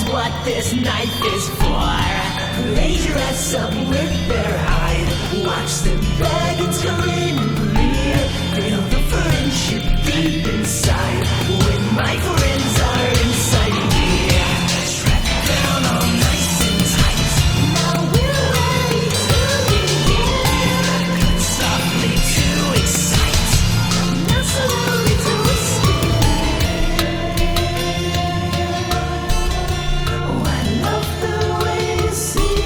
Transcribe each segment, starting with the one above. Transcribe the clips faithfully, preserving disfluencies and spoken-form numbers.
what this knife is for. Raise your ass up with their hide. Watch them beg and grin and bleed. Feel the friendship deep inside when my friends are inside me. Strapped down all nice and tight. Now we're ready to begin. Cut softly to excite. Now slowly to escape. Oh, I love the way you see.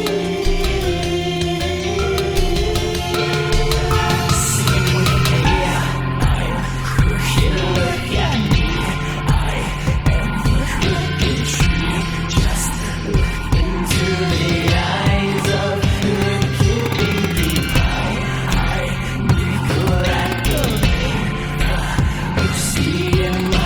Sing with me. I'm crooked, look at me. I am the crooked tree. Just look into the eyes of crooked baby pie. I nickel at the pain. You see in my